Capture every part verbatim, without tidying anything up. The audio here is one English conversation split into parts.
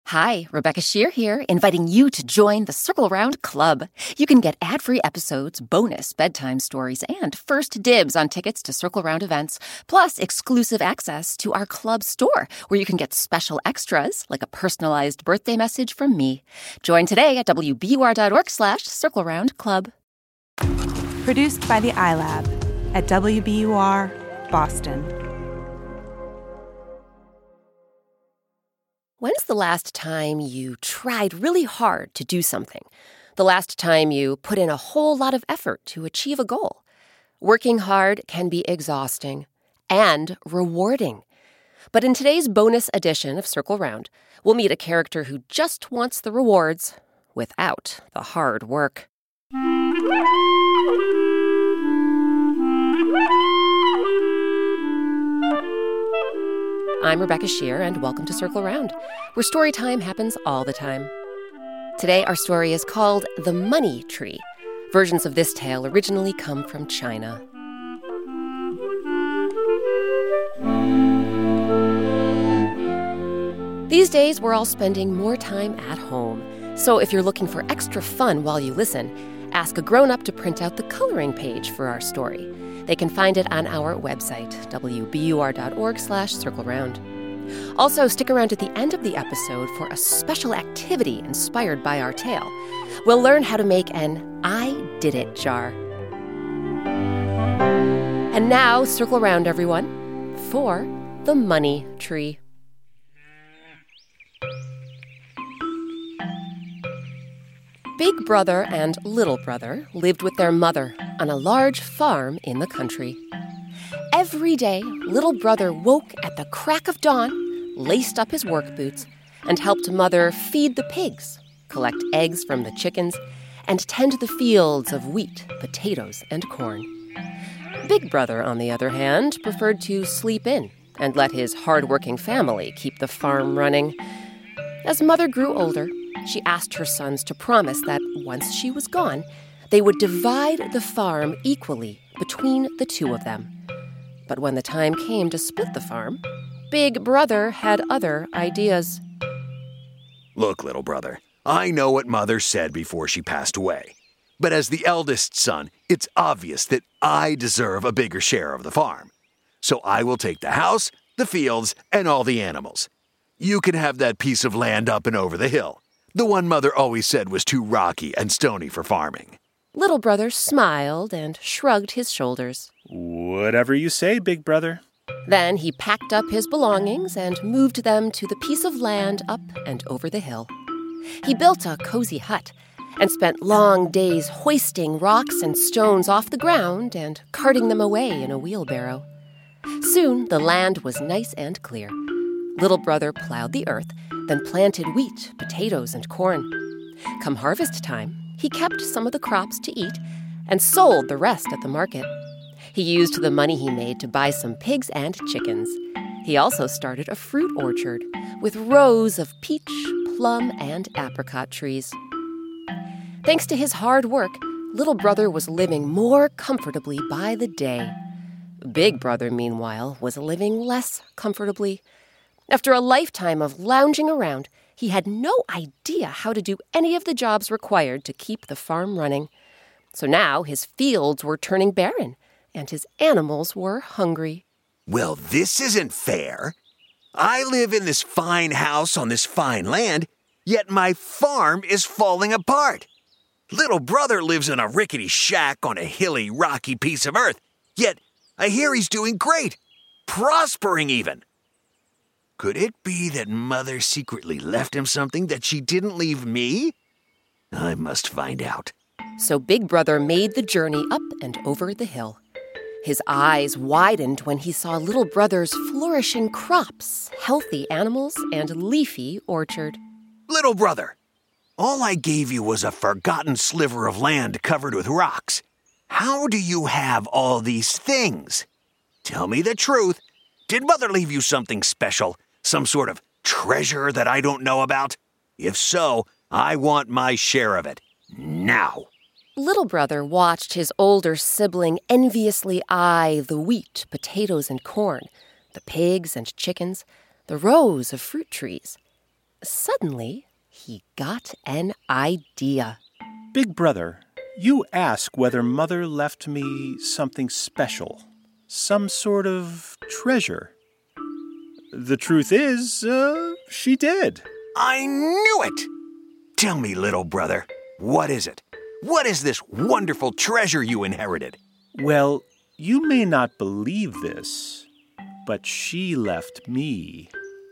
Hi, Rebecca Shear here, inviting you to join the Circle Round Club. You can get ad-free episodes, bonus bedtime stories, and first dibs on tickets to Circle Round events, plus exclusive access to our club store, where you can get special extras, like a personalized birthday message from me. Join today at W B U R dot org slash Circle Round Club. Produced by the iLab at W B U R, Boston. When's the last time you tried really hard to do something? The last time you put in a whole lot of effort to achieve a goal? Working hard can be exhausting and rewarding. But in today's bonus edition of Circle Round, we'll meet a character who just wants the rewards without the hard work. I'm Rebecca Shear, and welcome to Circle Round, where story time happens all the time. Today, our story is called The Money Tree. Versions of this tale originally come from China. These days, we're all spending more time at home. So if you're looking for extra fun while you listen, ask a grown-up to print out the coloring page for our story. They can find it on our website, W B U R dot org slash Circle Round. Also, stick around at the end of the episode for a special activity inspired by our tale. We'll learn how to make an I Did It jar. And now, circle round, everyone, for The Money Tree. Big Brother and Little Brother lived with their mother on a large farm in the country. Every day, Little Brother woke at the crack of dawn, laced up his work boots, and helped Mother feed the pigs, collect eggs from the chickens, and tend the fields of wheat, potatoes, and corn. Big Brother, on the other hand, preferred to sleep in and let his hard-working family keep the farm running. As Mother grew older, she asked her sons to promise that once she was gone, they would divide the farm equally between the two of them. But when the time came to split the farm, Big Brother had other ideas. Look, little brother, I know what Mother said before she passed away. But as the eldest son, it's obvious that I deserve a bigger share of the farm. So I will take the house, the fields, and all the animals. You can have that piece of land up and over the hill. The one Mother always said was too rocky and stony for farming. Little Brother smiled and shrugged his shoulders. Whatever you say, Big Brother. Then he packed up his belongings and moved them to the piece of land up and over the hill. He built a cozy hut and spent long days hoisting rocks and stones off the ground and carting them away in a wheelbarrow. Soon the land was nice and clear. Little Brother plowed the earth, then planted wheat, potatoes, and corn. Come harvest time, he kept some of the crops to eat and sold the rest at the market. He used the money he made to buy some pigs and chickens. He also started a fruit orchard with rows of peach, plum, and apricot trees. Thanks to his hard work, Little Brother was living more comfortably by the day. Big Brother, meanwhile, was living less comfortably. After a lifetime of lounging around, he had no idea how to do any of the jobs required to keep the farm running. So now his fields were turning barren, and his animals were hungry. Well, this isn't fair. I live in this fine house on this fine land, yet my farm is falling apart. Little Brother lives in a rickety shack on a hilly, rocky piece of earth, yet I hear he's doing great, prospering even. Could it be that Mother secretly left him something that she didn't leave me? I must find out. So Big Brother made the journey up and over the hill. His eyes widened when he saw Little Brother's flourishing crops, healthy animals, and leafy orchard. Little Brother, all I gave you was a forgotten sliver of land covered with rocks. How do you have all these things? Tell me the truth. Did Mother leave you something special? Some sort of treasure that I don't know about? If so, I want my share of it. Now. Little Brother watched his older sibling enviously eye the wheat, potatoes, and corn, the pigs and chickens, the rows of fruit trees. Suddenly, he got an idea. Big brother, you ask whether Mother left me something special, some sort of treasure. The truth is, uh, she did. I knew it! Tell me, little brother, what is it? What is this wonderful treasure you inherited? Well, you may not believe this, but she left me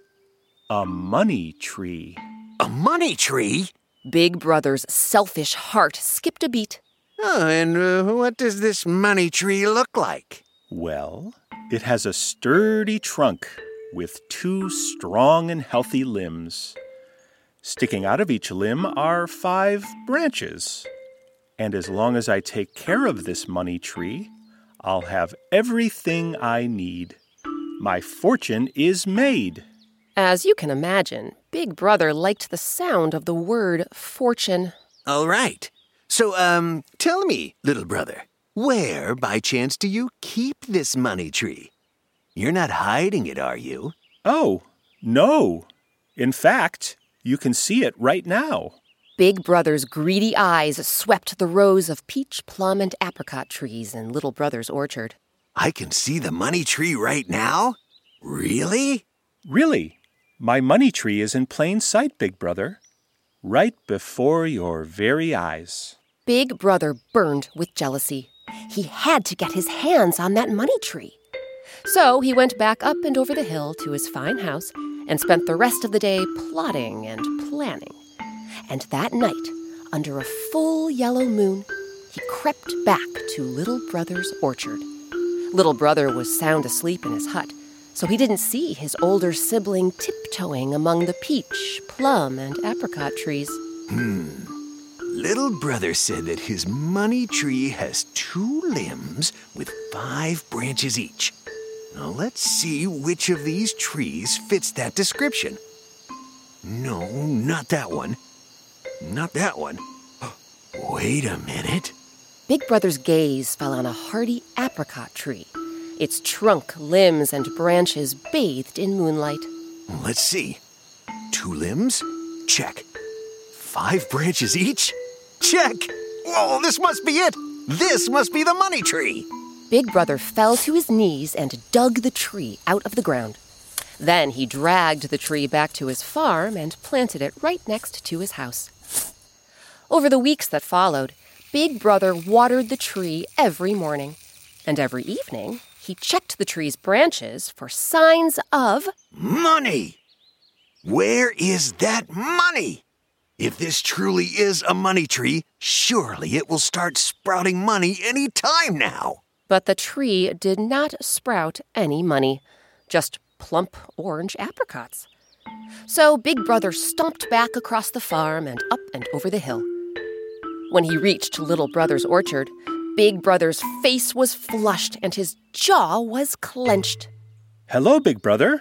a money tree. A money tree? Big Brother's selfish heart skipped a beat. Oh, and uh, what does this money tree look like? Well, it has a sturdy trunk with two strong and healthy limbs. Sticking out of each limb are five branches. And as long as I take care of this money tree, I'll have everything I need. My fortune is made. As you can imagine, Big Brother liked the sound of the word fortune. All right. So, um, tell me, little brother, where, by chance, do you keep this money tree? You're not hiding it, are you? Oh, no. In fact, you can see it right now. Big Brother's greedy eyes swept the rows of peach, plum, and apricot trees in Little Brother's orchard. I can see the money tree right now? Really? Really? My money tree is in plain sight, Big Brother. Right before your very eyes. Big Brother burned with jealousy. He had to get his hands on that money tree. So he went back up and over the hill to his fine house and spent the rest of the day plotting and planning. And that night, under a full yellow moon, he crept back to Little Brother's orchard. Little Brother was sound asleep in his hut, so he didn't see his older sibling tiptoeing among the peach, plum, and apricot trees. Hmm. Little brother said that his money tree has two limbs with five branches each. Now let's see which of these trees fits that description. No, not that one. Not that one. Wait a minute. Big Brother's gaze fell on a hardy apricot tree, its trunk, limbs, and branches bathed in moonlight. Let's see. Two limbs? Check. Five branches each? Check! Whoa, this must be it! This must be the money tree! Big Brother fell to his knees and dug the tree out of the ground. Then he dragged the tree back to his farm and planted it right next to his house. Over the weeks that followed, Big Brother watered the tree every morning. And every evening, he checked the tree's branches for signs of... money! Where is that money? If this truly is a money tree, surely it will start sprouting money any time now. But the tree did not sprout any money, just plump orange apricots. So Big Brother stomped back across the farm and up and over the hill. When he reached Little Brother's orchard, Big Brother's face was flushed and his jaw was clenched. Hello, Big Brother.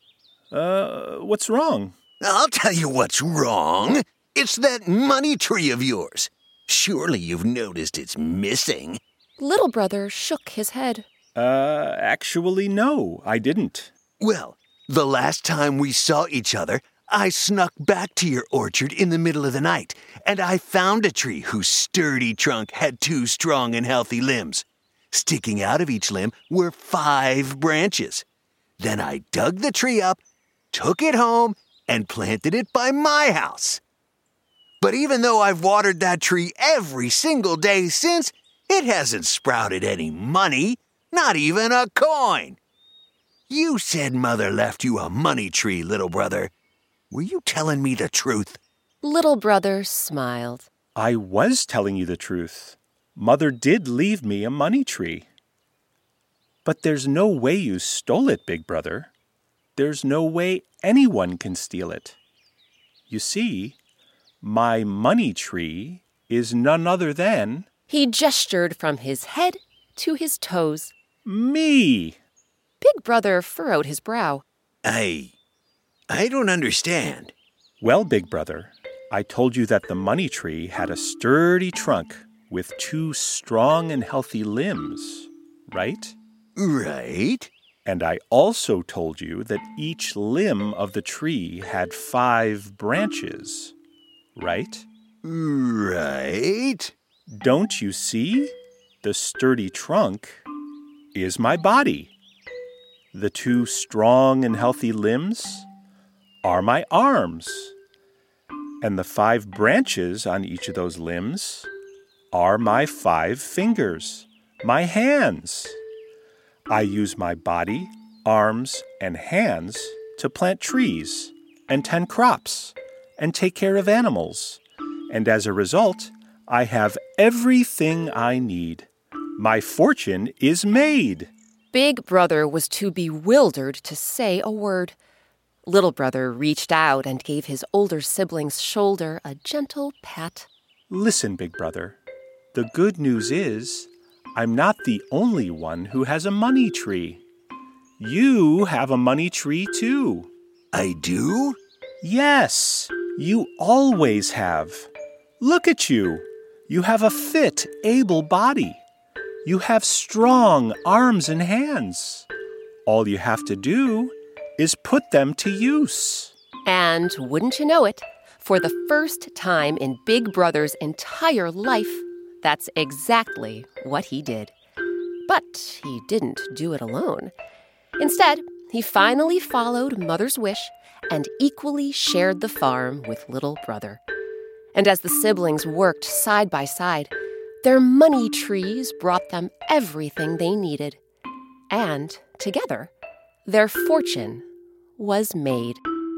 Uh, what's wrong? I'll tell you what's wrong. It's that money tree of yours. Surely you've noticed it's missing. Little Brother shook his head. Uh, actually, no, I didn't. Well, the last time we saw each other, I snuck back to your orchard in the middle of the night, and I found a tree whose sturdy trunk had two strong and healthy limbs. Sticking out of each limb were five branches. Then I dug the tree up, took it home, and planted it by my house. But even though I've watered that tree every single day since, it hasn't sprouted any money, not even a coin. You said Mother left you a money tree, little brother. Were you telling me the truth? Little Brother smiled. I was telling you the truth. Mother did leave me a money tree. But there's no way you stole it, Big Brother. There's no way anyone can steal it. You see, my money tree is none other than... He gestured from his head to his toes. Me! Big Brother furrowed his brow. I... I don't understand. Well, Big Brother, I told you that the money tree had a sturdy trunk with two strong and healthy limbs, right? Right. And I also told you that each limb of the tree had five branches, right? Right. Don't you see? The sturdy trunk is my body. The two strong and healthy limbs are my arms. And the five branches on each of those limbs are my five fingers, my hands. I use my body, arms, and hands to plant trees and tend crops and take care of animals. And as a result, I have everything I need. My fortune is made. Big Brother was too bewildered to say a word. Little Brother reached out and gave his older sibling's shoulder a gentle pat. Listen, Big Brother, the good news is I'm not the only one who has a money tree. You have a money tree, too. I do? Yes, you always have. Look at you. You have a fit, able body. You have strong arms and hands. All you have to do is put them to use. And wouldn't you know it, for the first time in Big Brother's entire life, that's exactly what he did. But he didn't do it alone. Instead, he finally followed Mother's wish and equally shared the farm with Little Brother. And as the siblings worked side by side, their money trees brought them everything they needed. And together, their fortune was made.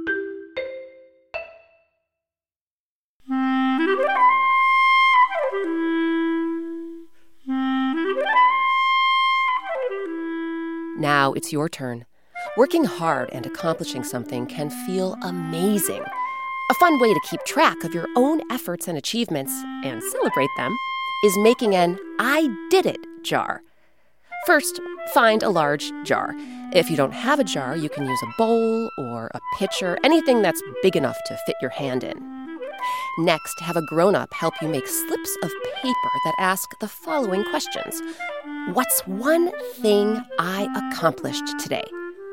Now it's your turn. Working hard and accomplishing something can feel amazing. A fun way to keep track of your own efforts and achievements and celebrate them is making an I did it jar. First, find a large jar. If you don't have a jar, you can use a bowl or a pitcher, anything that's big enough to fit your hand in. Next, have a grown-up help you make slips of paper that ask the following questions. What's one thing I accomplished today?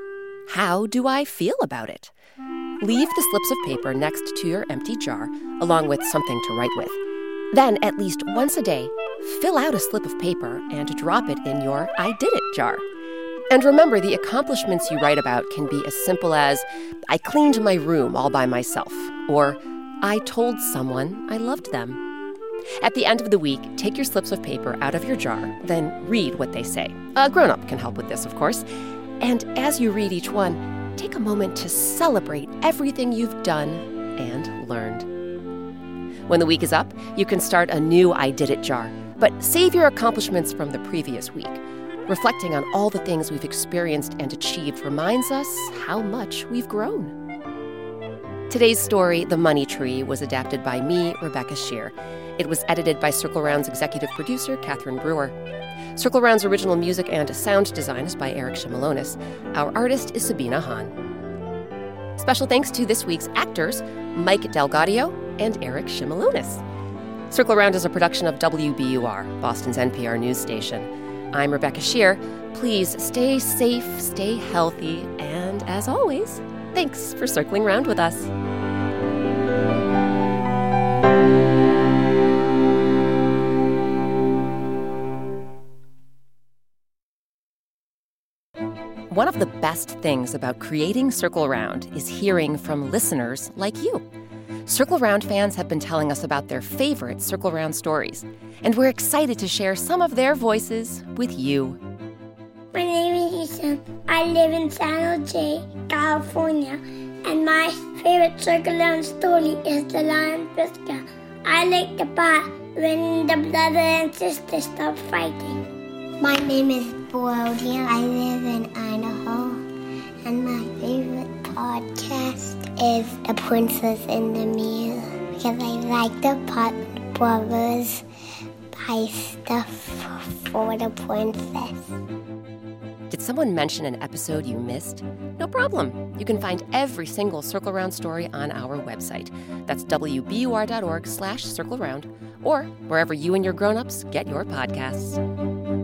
How do I feel about it? Leave the slips of paper next to your empty jar, along with something to write with. Then, at least once a day, fill out a slip of paper and drop it in your I did it jar. And remember, the accomplishments you write about can be as simple as, I cleaned my room all by myself, or I told someone I loved them. At the end of the week, take your slips of paper out of your jar, then read what they say. A grown-up can help with this, of course. And as you read each one, take a moment to celebrate everything you've done and learned. When the week is up, you can start a new I Did It jar, but save your accomplishments from the previous week. Reflecting on all the things we've experienced and achieved reminds us how much we've grown. Today's story, The Money Tree, was adapted by me, Rebecca Shear. It was edited by Circle Round's executive producer, Catherine Brewer. Circle Round's original music and sound design is by Eric Shimalonis. Our artist is Sabina Hahn. Special thanks to this week's actors, Mike Delgadio and Eric Shimalonis. Circle Round is a production of W B U R, Boston's N P R news station. I'm Rebecca Shear. Please stay safe, stay healthy, and as always, thanks for circling round with us. One of the best things about creating Circle Round is hearing from listeners like you. Circle Round fans have been telling us about their favorite Circle Round stories, and we're excited to share some of their voices with you. My name is Ethan. I live in San Jose, California, and my favorite Circle Round story is The Lion Pisca. I like the part when the brother and sister stop fighting. My name is Brody. I live in Idaho, and my favorite podcast is The Princess in the Mirror, because I like the part when the brothers buy stuff for the princess. Did someone mention an episode you missed? No problem. You can find every single Circle Round story on our website. That's W B U R dot org slash Circle Round, or wherever you and your grown-ups get your podcasts.